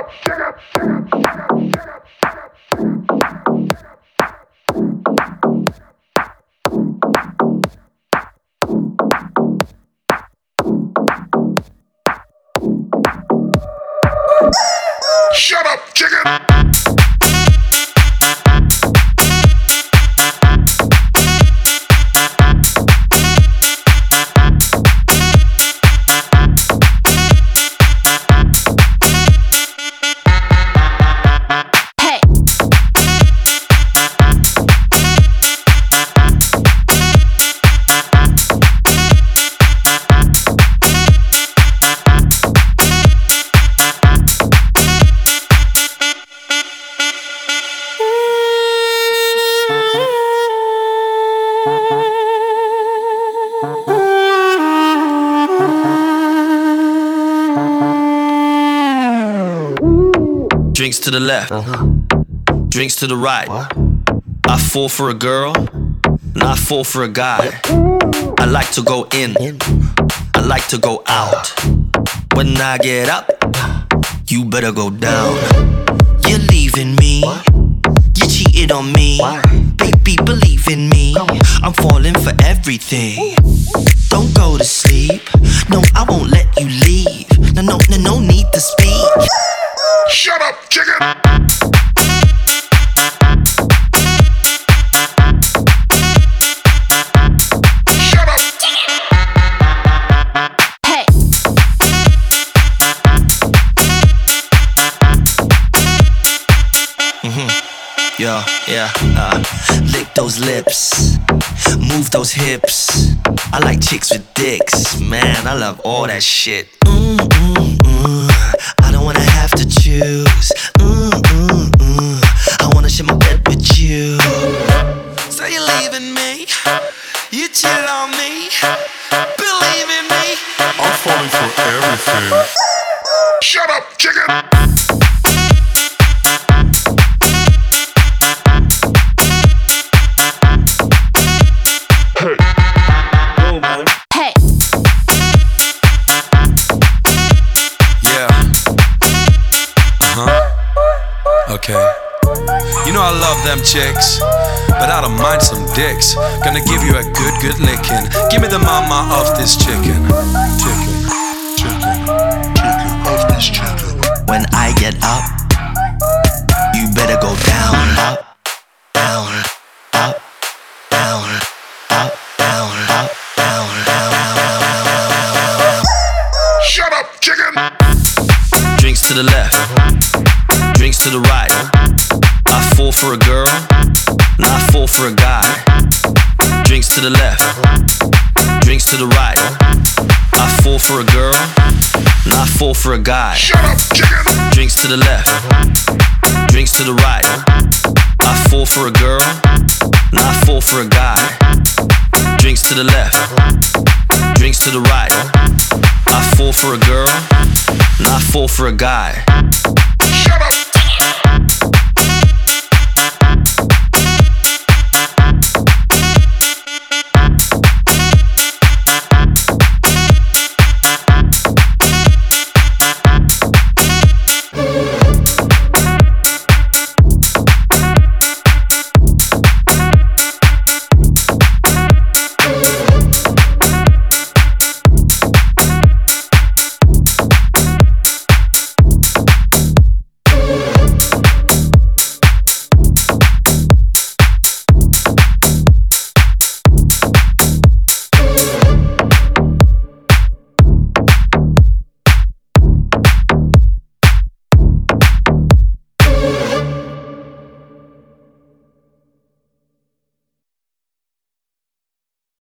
Shut up, chicken! Drinks to the left, drinks to the right. What? I fall for a girl, and I fall for a guy. I like to go in, I like to go out. When I get up, you better go down. You're leaving me, you cheated on me. Why? Baby, believe in me, I'm falling for everything. Don't go to sleep, no, I won't let you leave. No need to speak. Shut up, chicken! Shut up! Hey! Yeah. Lick those lips, move those hips. I like chicks with dicks, man, I love all that shit. I don't wanna have to choose. I wanna share my bed with you. So you're leaving me, you cheat on me. Believe in me, I'm falling for everything. Shut up, chicken! Hey! Okay. You know I love them chicks, but I don't mind some dicks. Gonna give you a good licking. Give me the mama of this chicken. Chicken of this chicken. when I get up, you better go down, up, down, up, down, up, down, up, down, down, down. Shut up, chicken! Drinks to the left, drinks to the right. I fall for a girl, and I fall for a guy. Drinks to the left, drinks to the right. I fall for a girl, and I fall for a guy. Shut up, chicken! Drinks to the left, drinks to the right. I fall for a girl, and I fall for a guy. Drinks to the left, drinks to the right. I fall for a girl, and I fall for a guy.